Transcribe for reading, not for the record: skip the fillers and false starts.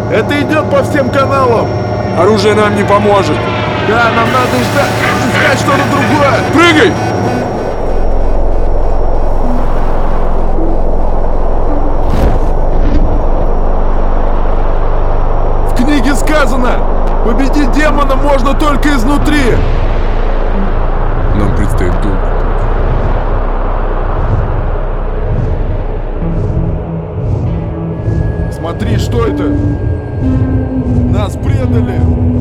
Это идет по всем каналам. Оружие нам не поможет. Да, нам надо искать что-то другое. Прыгай! В книге сказано, победить демона можно только изнутри. Нам предстоит долг. Смотри, что это? Нас предали.